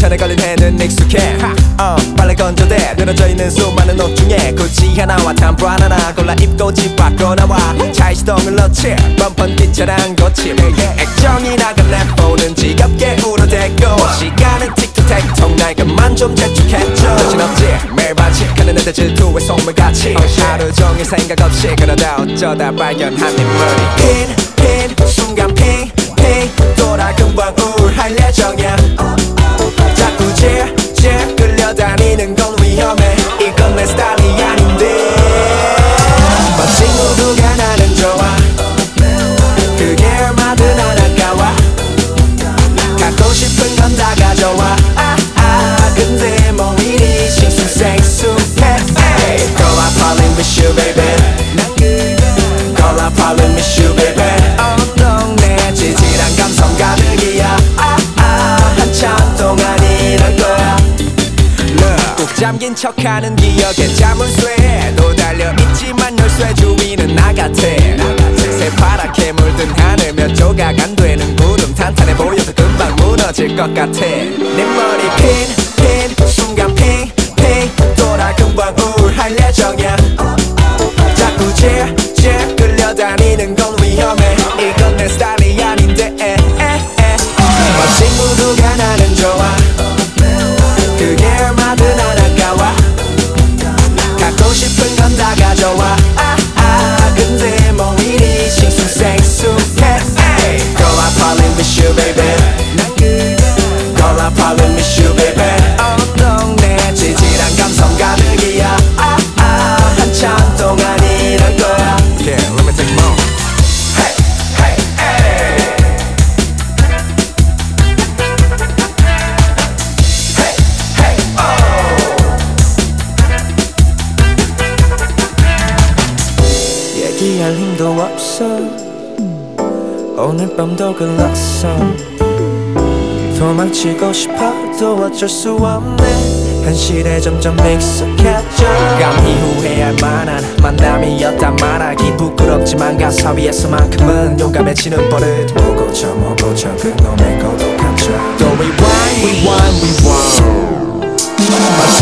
천에 걸린 해는 익숙해 빨래 건조대 늘어져 있는 수많은 옷 중에 구찌 하나와 탐브라 하나 골라 입고 집 밖으로 나와 차에 시동을 넣지 뻔뻔 기차랑 고침 액정이 나간 랩 보는 지겹게 울어대고 시간은 틱톡택톡 날 그만 좀 재촉해줘 정신없지 매일 반칙하는 애들 질투에 속물같이 하루 종일 생각 없이 그러다 어쩌다 발견한 네 머리 핀 순간 핑 돌아 금방 우울할 예정이야 자꾸 질 끌려다니는 건 위험해 이건 내 스타일이 아닌데 멋진 구두가 나는 좋아 그게 얼마든 아까워 갖고 싶은 건 다 가져와 근데 뭐 이리 싱숭생숭해 Girl I probably miss you baby Girl I probably miss you baby 동네 찌질한 감성 가득이야 한참 동안 이럴 거야 꼭 잠긴 척하는 기억에 자물쇠 또 달려있지만 열쇠 주위는 나 같아 새파랗게 물든 하늘 몇 조각 안 되는 구름 탄탄해 보여도 금방 무너질 것 같아 내 머리 핀 순간 핑 돌아 금방 우울할 예정이야 자꾸 질 끌려다니는 건 위험해 이건 내 스타일이 아닌데 멋진 구두가 나는 좋아 그게 얼마든 아까워 갖고 싶은 건 다 가져와 근데 뭐 이리 싱숭생숭해 Girl I probably miss you baby Girl I probably miss you baby 동네 찌질한 감성 가득이야 한참 동안 이럴 거야 Yeah, let me take more Hey, hey, hey Hey, hey, oh 얘기할 힘도 없어 오늘 밤도 글렀어 도망치고 싶어도 어쩔 수 없네 현실에 점점 익숙해져 감히 후회할 만한 만남이었단 말하기 부끄럽지만 가사 위에서만큼은 용감해지는 버릇 모고쳐 그놈의 고독한 척 또 rewind